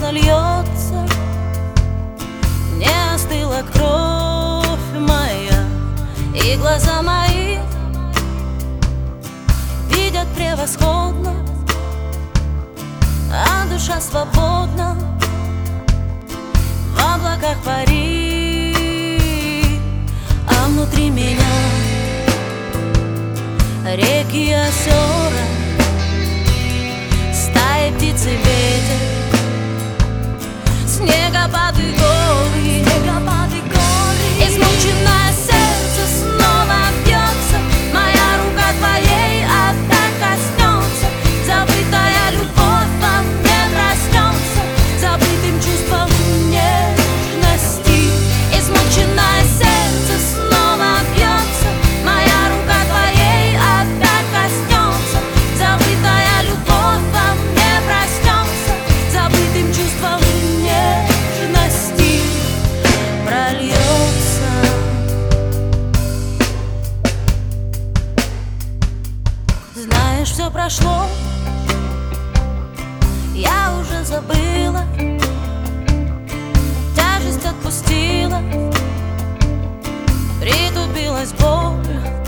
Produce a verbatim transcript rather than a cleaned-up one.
разольется, не остыла кровь моя, и глаза мои видят превосходно, а душа свободна в облаках пари, а внутри меня реки и озера, стаи птиц и ветер, снегопады и горы, снегопады, горы. Измученное сердце снова бьется, моя рука твоей опять коснется, забытая любовь во мне проснется, забытым чувством нежности. Измученное сердце снова бьется, моя рука твоей опять коснется, забытая любовь во мне проснется, забытым чувством нежности прольется. Знаешь, все прошло, я уже забыла, тяжесть отпустила, притупилась боль.